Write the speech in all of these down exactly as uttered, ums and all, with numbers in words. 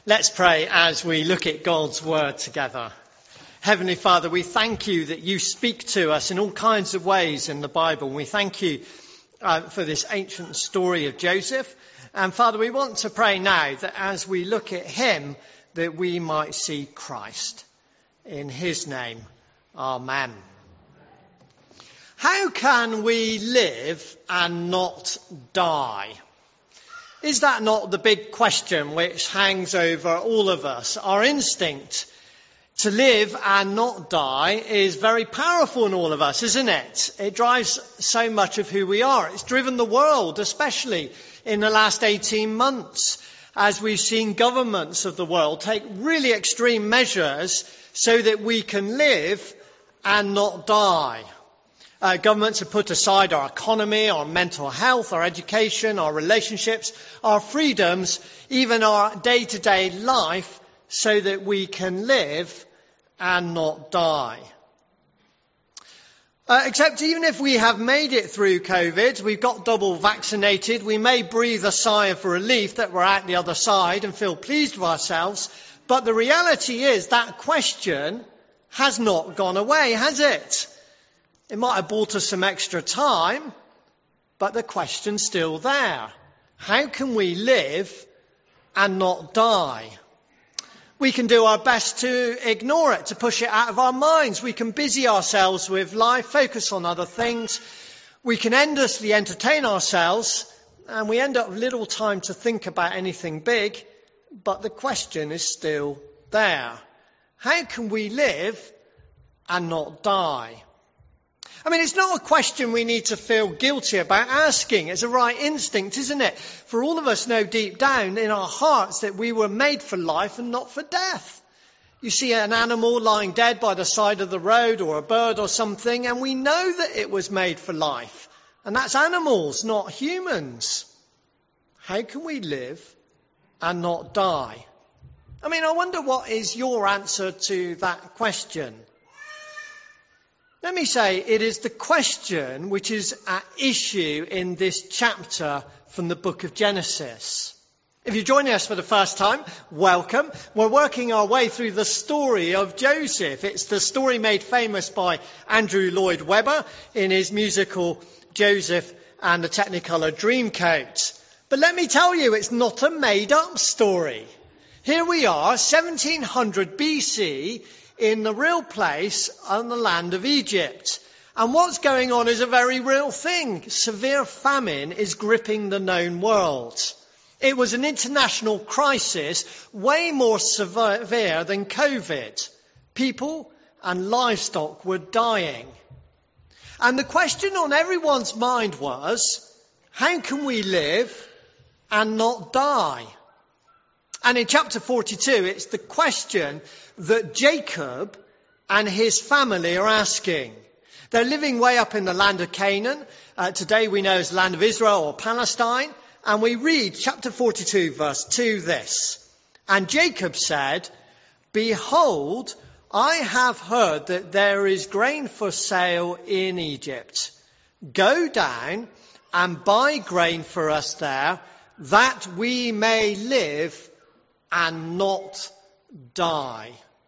Let's pray as we look at God's word together. Heavenly Father, we thank you that you speak to us in all kinds of ways in the Bible. We thank you uh, for this ancient story of Joseph. And Father, we want to pray now that as we look at him, that we might see Christ. In his name, amen. How can we live and not die? Is that not the big question which hangs over all of us? Our instinct to live and not die is very powerful in all of us, isn't it? It drives so much of who we are. It's driven the world, especially in the last eighteen months, as we've seen governments of the world take really extreme measures so that we can live and not die. Uh, governments have put aside our economy, our mental health, our education, our relationships, our freedoms, even our day-to-day life, so that we can live and not die. Uh, except even if we have made it through COVID, we've got double vaccinated, we may breathe a sigh of relief that we're at the other side and feel pleased with ourselves. But the reality is that question has not gone away, has it? It might have bought us some extra time, but the question's still there. How can we live and not die? We can do our best to ignore it, to push it out of our minds. We can busy ourselves with life, focus on other things. We can endlessly entertain ourselves, and we end up with little time to think about anything big, but the question is still there. How can we live and not die? I mean, it's not a question we need to feel guilty about asking. It's a right instinct, isn't it? For all of us know deep down in our hearts that we were made for life and not for death. You see an animal lying dead by the side of the road, or a bird or something, and we know that it was made for life. And that's animals, not humans. How can we live and not die? I mean, I wonder what is your answer to that question? Let me say, it is the question which is at issue in this chapter from the book of Genesis. If you're joining us for the first time, welcome. We're working our way through the story of Joseph. It's the story made famous by Andrew Lloyd Webber in his musical Joseph and the Technicolor Dreamcoat. But let me tell you, it's not a made-up story. Here we are, seventeen hundred B C, in the real place on the land of Egypt. And what's going on is a very real thing. Severe famine is gripping the known world. It was an international crisis, way more severe than COVID. People and livestock were dying. And the question on everyone's mind was, how can we live and not die? And in chapter forty-two, it's the question that Jacob and his family are asking. They're living way up in the land of Canaan. Uh, today we know as the land of Israel or Palestine. And we read chapter forty-two, verse two, this. And Jacob said, "Behold, I have heard that there is grain for sale in Egypt. Go down and buy grain for us there, that we may live and not die."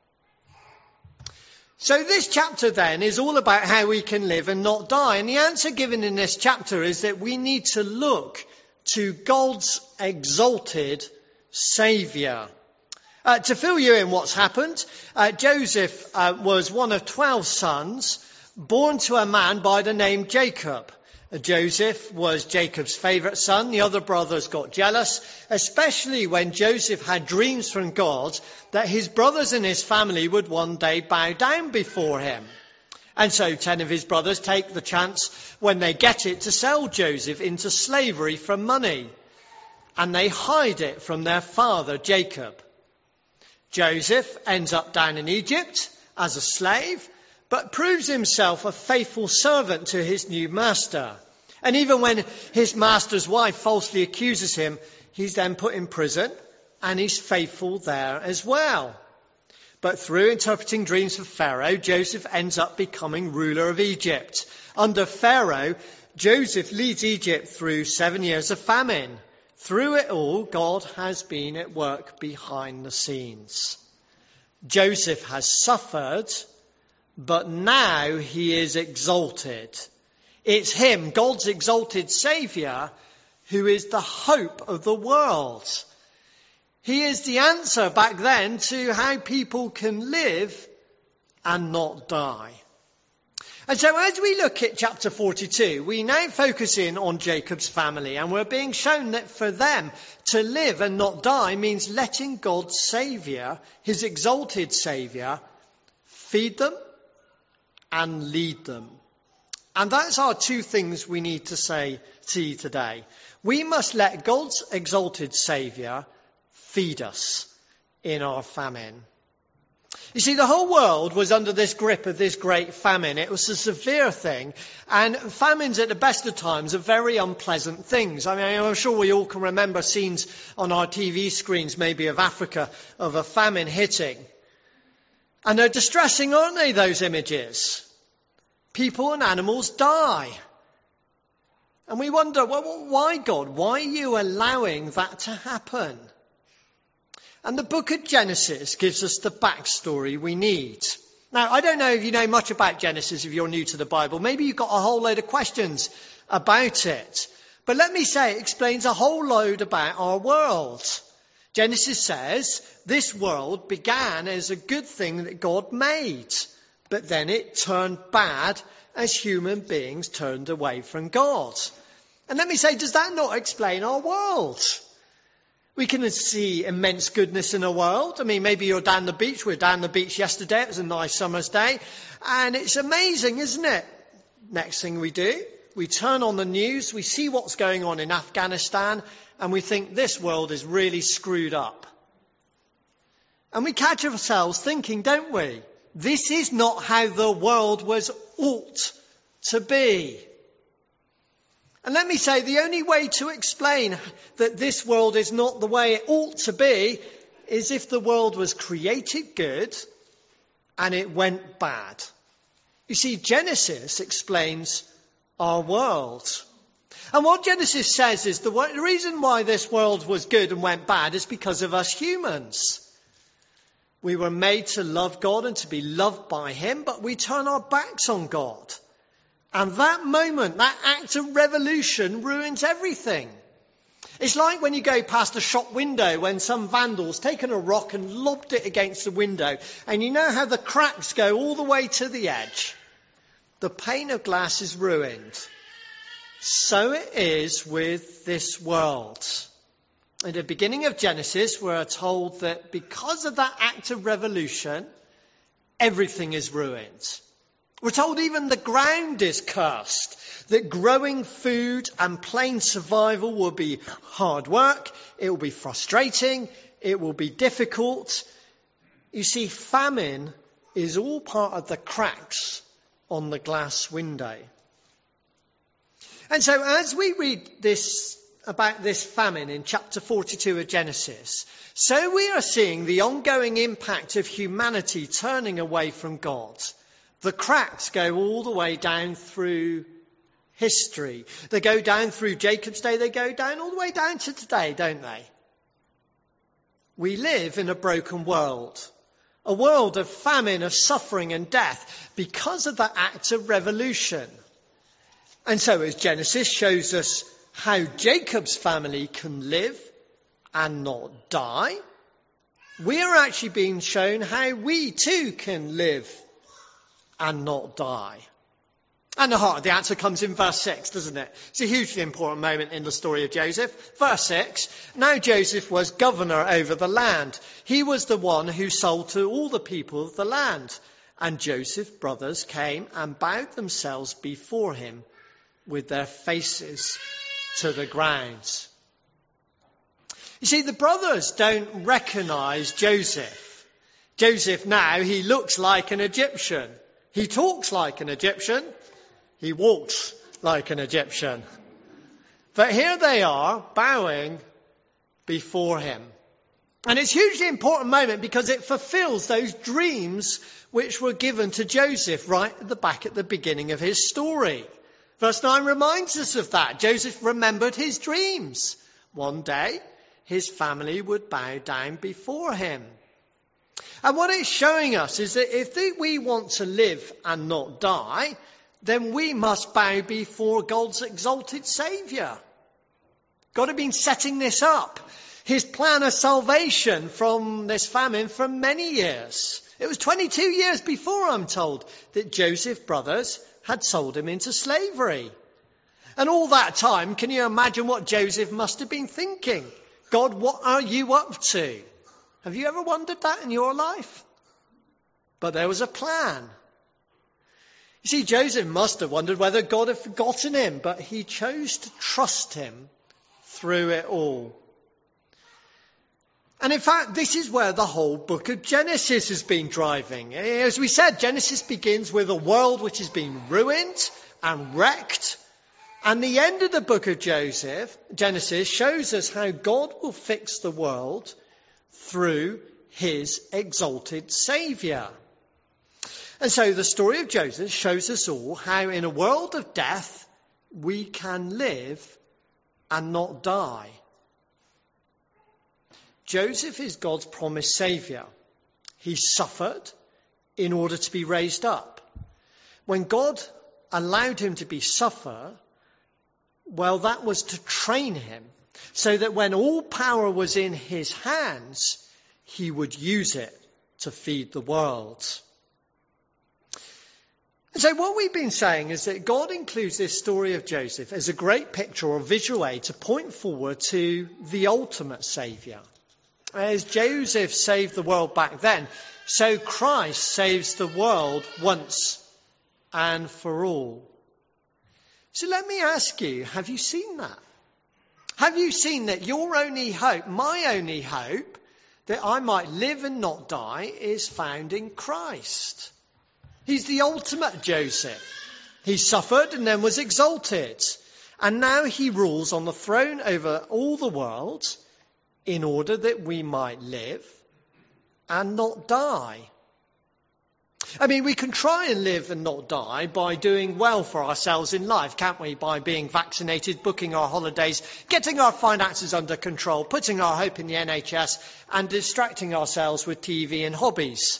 So this chapter then is all about how we can live and not die. And the answer given in this chapter is that we need to look to God's exalted Saviour. Uh, to fill you in what's happened, uh, Joseph uh, was one of twelve sons born to a man by the name Jacob. Joseph was Jacob's favourite son. The other brothers got jealous, especially when Joseph had dreams from God that his brothers and his family would one day bow down before him. And so ten of his brothers take the chance when they get it to sell Joseph into slavery for money. And they hide it from their father, Jacob. Joseph ends up down in Egypt as a slave, but proves himself a faithful servant to his new master. And even when his master's wife falsely accuses him, he's then put in prison, and he's faithful there as well. But through interpreting dreams for Pharaoh, Joseph ends up becoming ruler of Egypt. Under Pharaoh, Joseph leads Egypt through seven years of famine. Through it all, God has been at work behind the scenes. Joseph has suffered, but now he is exalted. It's him, God's exalted Saviour, who is the hope of the world. He is the answer back then to how people can live and not die. And so as we look at chapter forty-two, we now focus in on Jacob's family, and we're being shown that for them to live and not die means letting God's Saviour, his exalted Saviour, feed them and lead them. And that's our two things we need to say to you today. We must let God's exalted Saviour feed us in our famine. You see, the whole world was under this grip of this great famine. It was a severe thing. And famines at the best of times are very unpleasant things. I mean, I'm sure we all can remember scenes on our T V screens, maybe of Africa, of a famine hitting. And they're distressing, aren't they, those images? People and animals die. And we wonder, well, why, God? Why are you allowing that to happen? And the book of Genesis gives us the backstory we need. Now, I don't know if you know much about Genesis if you're new to the Bible. Maybe you've got a whole load of questions about it. But let me say, it explains a whole load about our world. Genesis says this world began as a good thing that God made, but then it turned bad as human beings turned away from God. And let me say, does that not explain our world? We can see immense goodness in the world. I mean, maybe you're down the beach. We were down the beach yesterday. It was a nice summer's day. And it's amazing, isn't it? Next thing we do, we turn on the news. We see what's going on in Afghanistan. And we think this world is really screwed up. And we catch ourselves thinking, don't we? This is not how the world was ought to be. And let me say, the only way to explain that this world is not the way it ought to be is if the world was created good and it went bad. You see, Genesis explains our world. And what Genesis says is the reason why this world was good and went bad is because of us humans. We were made to love God and to be loved by him, but we turn our backs on God. And that moment, that act of revolution ruins everything. It's like when you go past a shop window when some vandal's taken a rock and lobbed it against the window. And you know how the cracks go all the way to the edge. The pane of glass is ruined. So it is with this world. At the beginning of Genesis, we're told that because of that act of revolution, everything is ruined. We're told even the ground is cursed, that growing food and plain survival will be hard work, it will be frustrating, it will be difficult. You see, famine is all part of the cracks on the glass window. And so as we read this about this famine in chapter forty-two of Genesis, so we are seeing the ongoing impact of humanity turning away from God. The cracks go all the way down through history. They go down through Jacob's day. They go down all the way down to today, don't they? We live in a broken world. A world of famine, of suffering and death because of that act of revolution. And so as Genesis shows us how Jacob's family can live and not die, we are actually being shown how we too can live and not die. And the heart of the answer comes in verse six, doesn't it? It's a hugely important moment in the story of Joseph. Verse six, now Joseph was governor over the land. He was the one who sold to all the people of the land. And Joseph's brothers came and bowed themselves before him with their faces to the ground. You see, the brothers don't recognize Joseph. Joseph now, he looks like an Egyptian. He talks like an Egyptian. He walks like an Egyptian. But here they are bowing before him. And it's a hugely important moment because it fulfills those dreams which were given to Joseph right at the back at the beginning of his story. Verse nine reminds us of that. Joseph remembered his dreams. One day, his family would bow down before him. And what it's showing us is that if we want to live and not die, then we must bow before God's exalted Saviour. God had been setting this up, his plan of salvation from this famine for many years. It was twenty-two years before, I'm told, that Joseph's brothers had sold him into slavery. And all that time, can you imagine what Joseph must have been thinking? God, what are you up to? Have you ever wondered that in your life? But there was a plan. You see, Joseph must have wondered whether God had forgotten him, but he chose to trust him through it all. And in fact, this is where the whole book of Genesis has been driving. As we said, Genesis begins with a world which has been ruined and wrecked. And the end of the book of Joseph, Genesis shows us how God will fix the world through his exalted Saviour. And so the story of Joseph shows us all how in a world of death we can live and not die. Joseph is God's promised Saviour. He suffered in order to be raised up. When God allowed him to be suffer, well, that was to train him so that when all power was in his hands, he would use it to feed the world. And so what we've been saying is that God includes this story of Joseph as a great picture or visual aid to point forward to the ultimate Saviour. As Joseph saved the world back then, so Christ saves the world once and for all. So let me ask you, have you seen that? Have you seen that your only hope, my only hope, that I might live and not die, is found in Christ? He's the ultimate Joseph. He suffered and then was exalted. And now he rules on the throne over all the world in order that we might live and not die. I mean, we can try and live and not die by doing well for ourselves in life, can't we? By being vaccinated, booking our holidays, getting our finances under control, putting our hope in the N H S and distracting ourselves with T V and hobbies.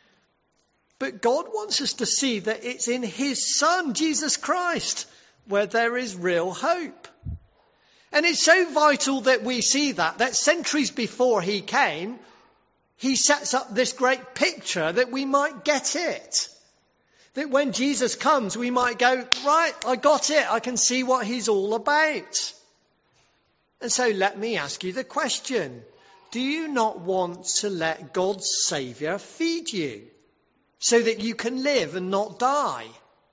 But God wants us to see that it's in his Son, Jesus Christ, where there is real hope. And it's so vital that we see that, that centuries before he came, he sets up this great picture that we might get it. That when Jesus comes, we might go, right, I got it. I can see what he's all about. And so let me ask you the question. Do you not want to let God's Saviour feed you so that you can live and not die?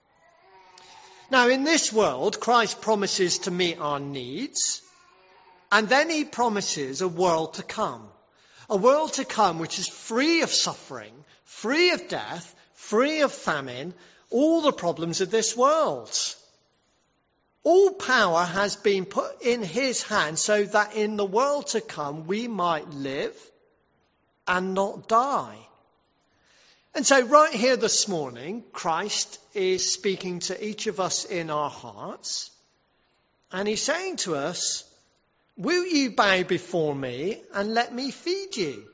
Now, in this world, Christ promises to meet our needs. And then he promises a world to come. A world to come which is free of suffering, free of death, free of famine, all the problems of this world. All power has been put in his hand so that in the world to come we might live and not die. And so right here this morning, Christ is speaking to each of us in our hearts. And he's saying to us, will you bow before me and let me feed you?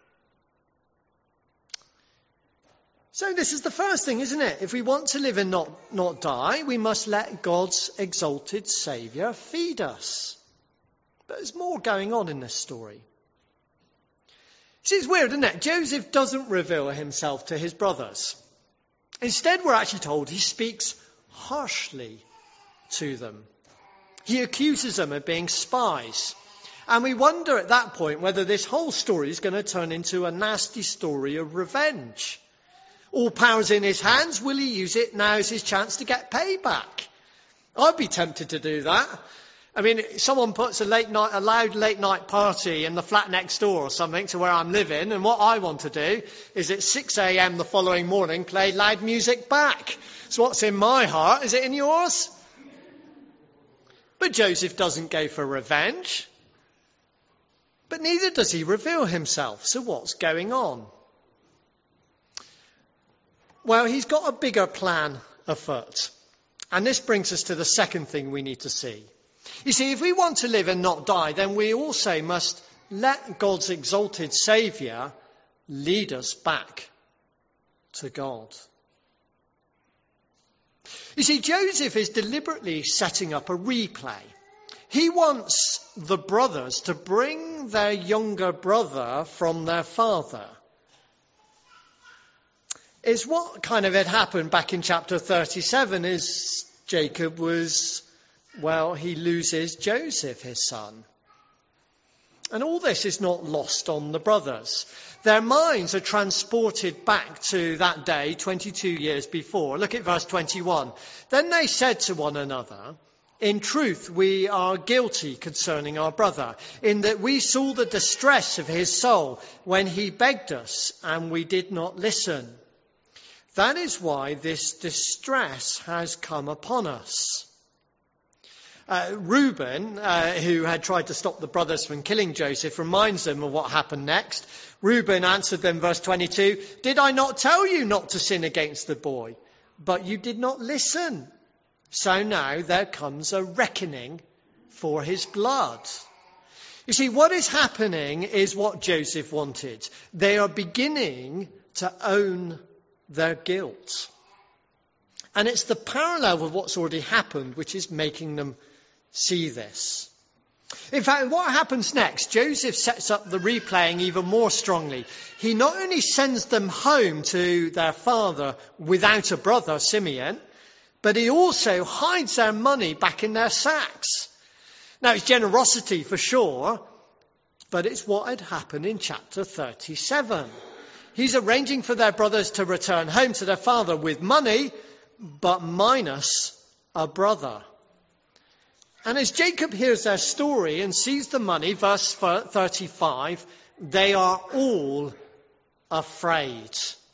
So this is the first thing, isn't it? If we want to live and not, not die, we must let God's exalted Saviour feed us. But there's more going on in this story. See, it's weird, isn't it? Joseph doesn't reveal himself to his brothers. Instead, we're actually told he speaks harshly to them. He accuses them of being spies. And we wonder at that point whether this whole story is going to turn into a nasty story of revenge. All power's in his hands. Will he use it? Now is his chance to get payback. I'd be tempted to do that. I mean, someone puts a late night, a loud late night party in the flat next door or something to where I'm living, and what I want to do is at six a.m. the following morning play loud music back. So what's in my heart? Is it in yours? But Joseph doesn't go for revenge. But neither does he reveal himself. So what's going on? Well, he's got a bigger plan afoot. And this brings us to the second thing we need to see. You see, if we want to live and not die, then we also must let God's exalted Saviour lead us back to God. You see, Joseph is deliberately setting up a replay. He wants the brothers to bring their younger brother from their father. It's what kind of had happened back in chapter thirty-seven is Jacob was, well, he loses Joseph, his son. And all this is not lost on the brothers. Their minds are transported back to that day, twenty-two years before. Look at verse twenty-one. Then they said to one another, "In truth, we are guilty concerning our brother, in that we saw the distress of his soul when he begged us, and we did not listen. That is why this distress has come upon us." Uh, Reuben, uh, who had tried to stop the brothers from killing Joseph, reminds them of what happened next. Reuben answered them, verse twenty-two, "Did I not tell you not to sin against the boy? But you did not listen. So now there comes a reckoning for his blood." You see, what is happening is what Joseph wanted. They are beginning to own their guilt. And it's the parallel with what's already happened which is making them see this. In fact, what happens next? Joseph sets up the replaying even more strongly. He not only sends them home to their father without a brother, Simeon, but he also hides their money back in their sacks. Now, it's generosity for sure, but it's what had happened in chapter thirty-seven. He's arranging for their brothers to return home to their father with money, but minus a brother. And as Jacob hears their story and sees the money, verse thirty-five, they are all afraid.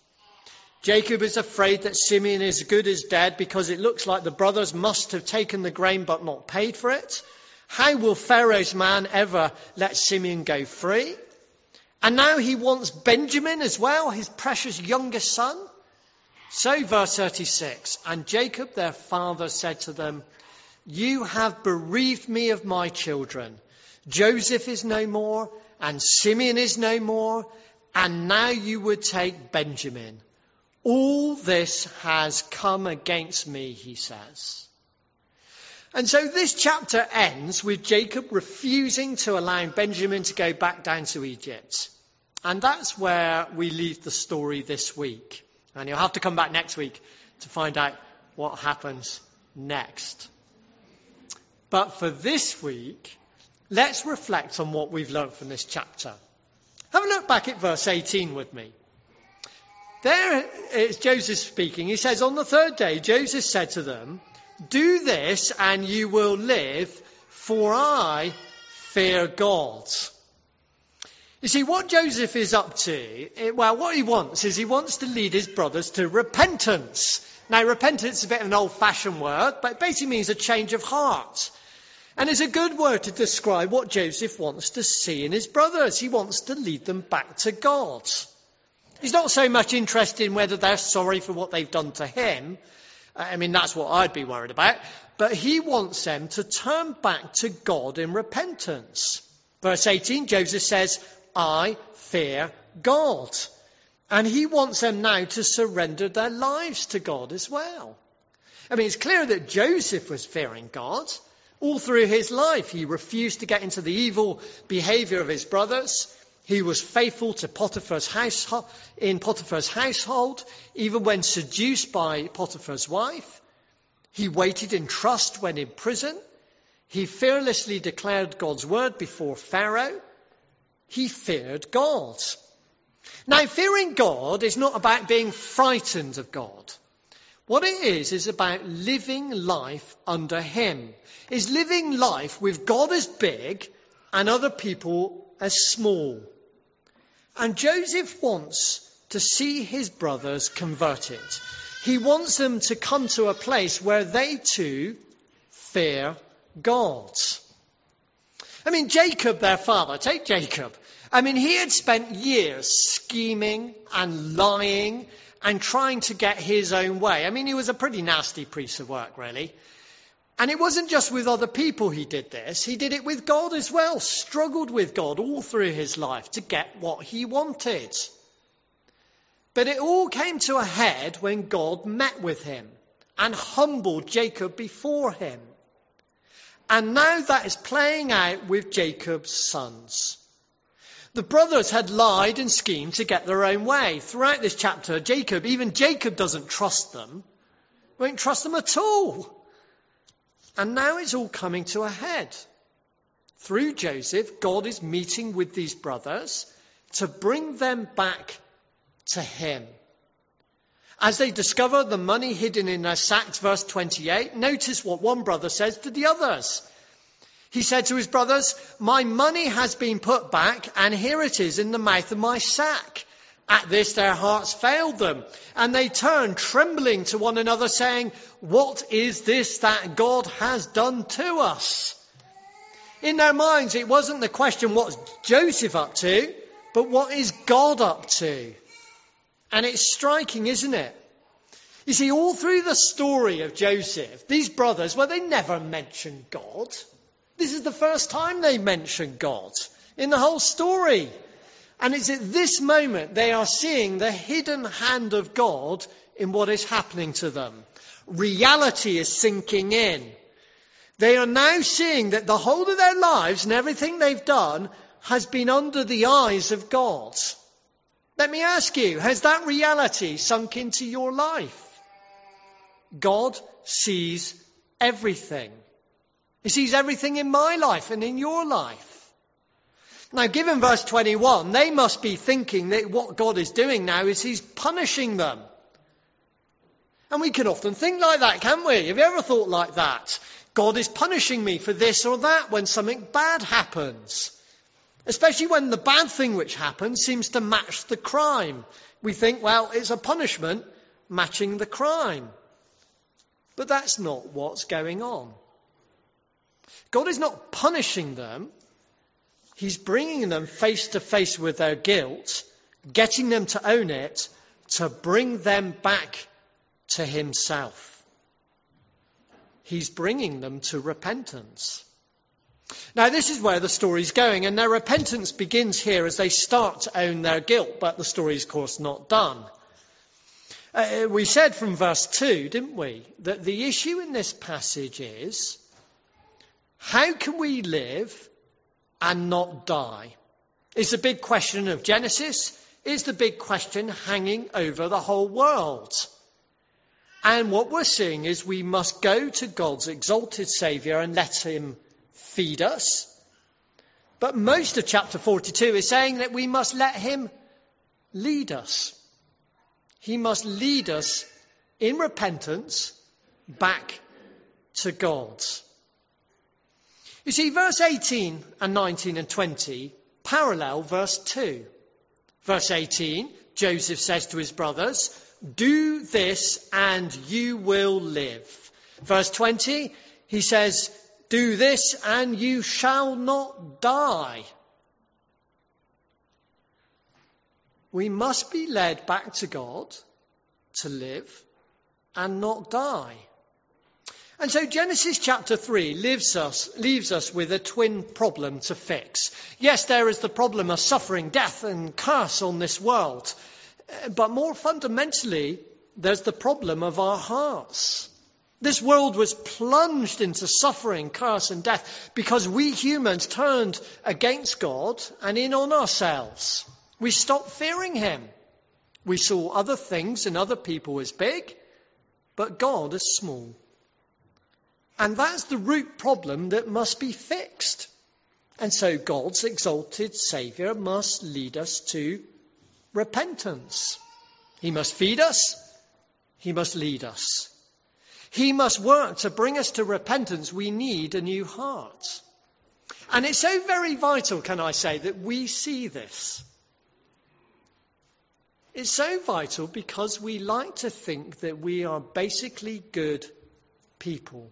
Jacob is afraid that Simeon is good as dead because it looks like the brothers must have taken the grain but not paid for it. How will Pharaoh's man ever let Simeon go free? And now he wants Benjamin as well, his precious youngest son. So verse thirty-six, and Jacob their father said to them, "You have bereaved me of my children. Joseph is no more, and Simeon is no more, and now you would take Benjamin. All this has come against me," he says. And so this chapter ends with Jacob refusing to allow Benjamin to go back down to Egypt. And that's where we leave the story this week. And you'll have to come back next week to find out what happens next. But for this week, let's reflect on what we've learned from this chapter. Have a look back at verse eighteen with me. There it's Joseph speaking. He says, "On the third day, Joseph said to them, 'Do this and you will live, for I fear God.'" You see, what Joseph is up to, well, what he wants is he wants to lead his brothers to repentance. Now, repentance is a bit of an old-fashioned word, but it basically means a change of heart. And it's a good word to describe what Joseph wants to see in his brothers. He wants to lead them back to God. He's not so much interested in whether they're sorry for what they've done to him. I mean, that's what I'd be worried about. But he wants them to turn back to God in repentance. Verse eighteen, Joseph says, "I fear God." And he wants them now to surrender their lives to God as well. I mean, it's clear that Joseph was fearing God. All through his life, he refused to get into the evil behavior of his brothers. He was faithful to Potiphar's household, in Potiphar's household, even when seduced by Potiphar's wife. He waited in trust when in prison. He fearlessly declared God's word before Pharaoh. He feared God. Now, fearing God is not about being frightened of God. What it is, is about living life under him. Is living life with God as big and other people as small. And Joseph wants to see his brothers converted. He wants them to come to a place where they too fear God. I mean, Jacob, their father, take Jacob. I mean, he had spent years scheming and lying and trying to get his own way. I mean, he was a pretty nasty piece of work, really. And it wasn't just with other people he did this. He did it with God as well. Struggled with God all through his life to get what he wanted. But it all came to a head when God met with him and humbled Jacob before him. And now that is playing out with Jacob's sons. The brothers had lied and schemed to get their own way. Throughout this chapter, Jacob, even Jacob doesn't trust them. Won't trust them at all. And now it's all coming to a head. Through Joseph, God is meeting with these brothers to bring them back to him. As they discover the money hidden in their sacks, verse twenty-eight, notice what one brother says to the others. He said to his brothers, "My money has been put back, and here it is in the mouth of my sack." At this their hearts failed them, and they turned trembling to one another, saying, "What is this that God has done to us?" In their minds, it wasn't the question, what's Joseph up to, but what is God up to? And it's striking, isn't it? You see, all through the story of Joseph, these brothers, well, they never mention God. This is the first time they mention God in the whole story. And it's at this moment they are seeing the hidden hand of God in what is happening to them. Reality is sinking in. They are now seeing that the whole of their lives and everything they've done has been under the eyes of God. Let me ask you, has that reality sunk into your life? God sees everything. He sees everything in my life and in your life. Now, given verse twenty-one, they must be thinking that what God is doing now is he's punishing them. And we can often think like that, can't we? Have you ever thought like that? God is punishing me for this or that when something bad happens. Especially when the bad thing which happens seems to match the crime. We think, well, it's a punishment matching the crime. But that's not what's going on. God is not punishing them. He's bringing them face to face with their guilt, getting them to own it, to bring them back to himself. He's bringing them to repentance. Now, this is where the story's going, and their repentance begins here as they start to own their guilt, but the story's, of course, not done. Uh, we said from verse two, didn't we, that the issue in this passage is, how can we live and not die? It's the big question of Genesis. It's the big question hanging over the whole world. And what we're seeing is we must go to God's exalted Saviour and let him feed us. But most of chapter forty-two is saying that we must let him lead us. He must lead us in repentance back to God. You see, verse eighteen and nineteen and twenty parallel verse two. Verse eighteen, Joseph says to his brothers, "Do this and you will live." Verse twenty, he says, "Do this and you shall not die." We must be led back to God to live and not die. And so Genesis chapter three leaves us, leaves us with a twin problem to fix. Yes, there is the problem of suffering, death and curse on this world. But more fundamentally, there's the problem of our hearts. This world was plunged into suffering, curse and death because we humans turned against God and in on ourselves. We stopped fearing him. We saw other things and other people as big, but God as small. And that's the root problem that must be fixed. And so God's exalted Saviour must lead us to repentance. He must feed us. He must lead us. He must work to bring us to repentance. We need a new heart. And it's so very vital, can I say, that we see this. It's so vital because we like to think that we are basically good people.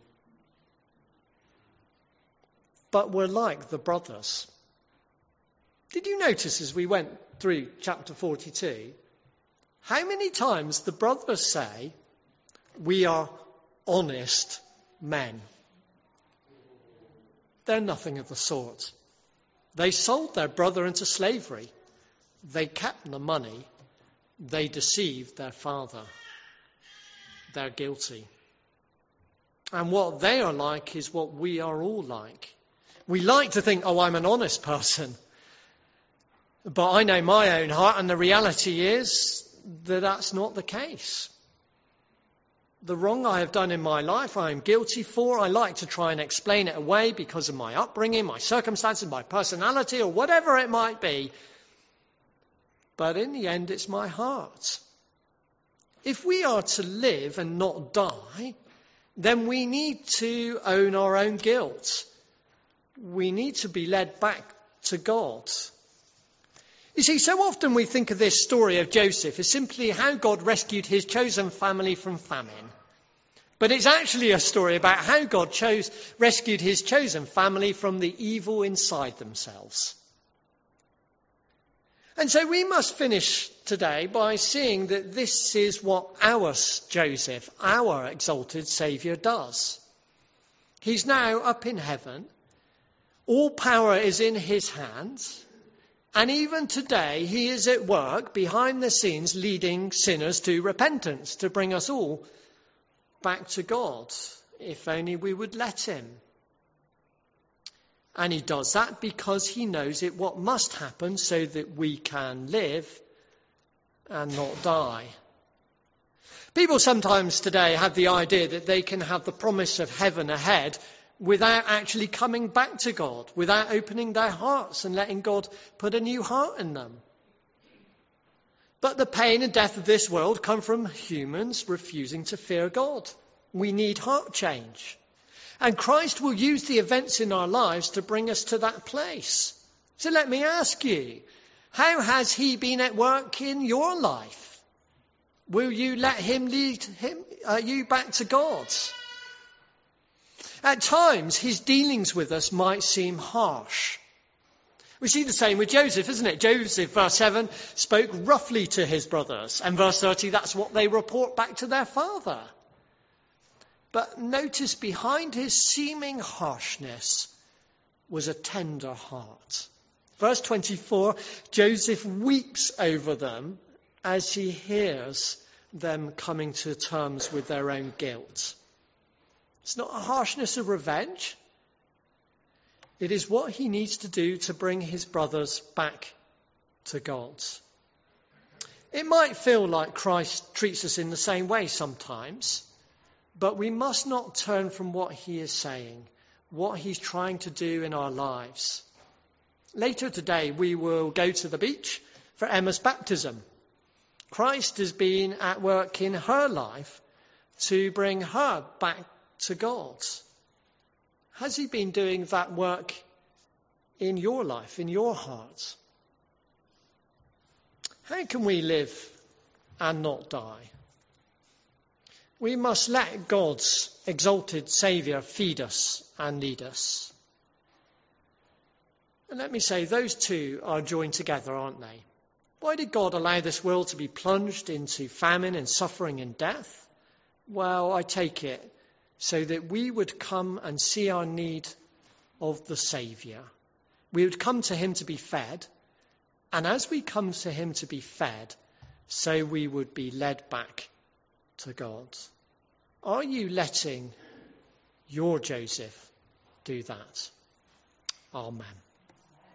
But we're like the brothers. Did you notice as we went through chapter forty-two, how many times the brothers say, we are honest men? They're nothing of the sort. They sold their brother into slavery. They kept the money. They deceived their father. They're guilty. And what they are like is what we are all like. We like to think, oh, I'm an honest person. But I know my own heart, and the reality is that that's not the case. The wrong I have done in my life, I am guilty for. I like to try and explain it away because of my upbringing, my circumstances, my personality, or whatever it might be. But in the end, it's my heart. If we are to live and not die, then we need to own our own guilt. We need to be led back to God. You see, so often we think of this story of Joseph as simply how God rescued his chosen family from famine. But it's actually a story about how God chose, rescued his chosen family from the evil inside themselves. And so we must finish today by seeing that this is what our Joseph, our exalted Saviour, does. He's now up in heaven. All power is in his hands. And even today, he is at work behind the scenes leading sinners to repentance, to bring us all back to God, if only we would let him. And he does that because he knows it what must happen so that we can live and not die. People sometimes today have the idea that they can have the promise of heaven ahead without actually coming back to God, without opening their hearts and letting God put a new heart in them. But the pain and death of this world come from humans refusing to fear God. We need heart change. And Christ will use the events in our lives to bring us to that place. So let me ask you, how has he been at work in your life? Will you let him lead him, uh, you back to God? At times, his dealings with us might seem harsh. We see the same with Joseph, isn't it? Joseph, verse seven, spoke roughly to his brothers. And verse thirty, that's what they report back to their father. But notice behind his seeming harshness was a tender heart. Verse twenty-four, Joseph weeps over them as he hears them coming to terms with their own guilt. It's not a harshness of revenge. It is what he needs to do to bring his brothers back to God. It might feel like Christ treats us in the same way sometimes, but we must not turn from what he is saying, what he's trying to do in our lives. Later today, we will go to the beach for Emma's baptism. Christ has been at work in her life to bring her back to God. Has he been doing that work in your life, in your heart? How can we live and not die? We must let God's exalted Saviour feed us and lead us. And let me say, those two are joined together, aren't they? Why did God allow this world to be plunged into famine and suffering and death? Well, I take it so that we would come and see our need of the Saviour. We would come to him to be fed, and as we come to him to be fed, so we would be led back to God. Are you letting your Joseph do that? Amen.